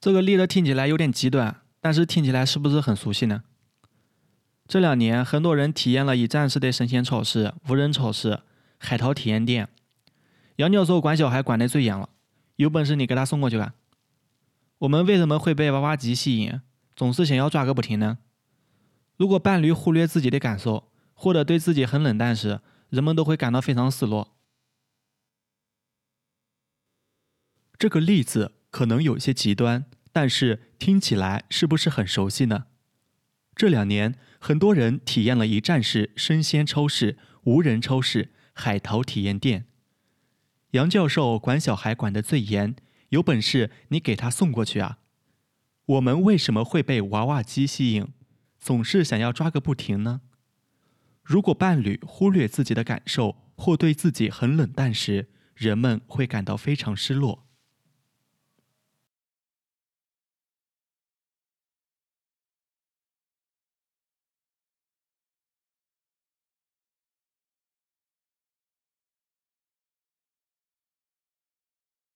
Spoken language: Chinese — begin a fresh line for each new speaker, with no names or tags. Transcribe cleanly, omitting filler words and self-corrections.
这个例子听起来有点极端，但是听起来是不是很熟悉呢？这2年，很多人体验了一站式的生鲜超市、无人超市、海淘体验店。杨教授管小孩管得最严了，有本事你给他送过去看。我们为什么会被娃娃机吸引，总是想要抓个不停呢？如果伴侣忽略自己的感受，或者对自己很冷淡时，人们都会感到非常失落。
这个例子可能有些极端，但是听起来是不是很熟悉呢？这2年，很多人体验了一站式生鲜超市、无人超市、海淘体验店。杨教授管小孩管得最严，有本事你给他送过去啊！我们为什么会被娃娃机吸引，总是想要抓个不停呢？如果伴侣忽略自己的感受或对自己很冷淡时，人们会感到非常失落。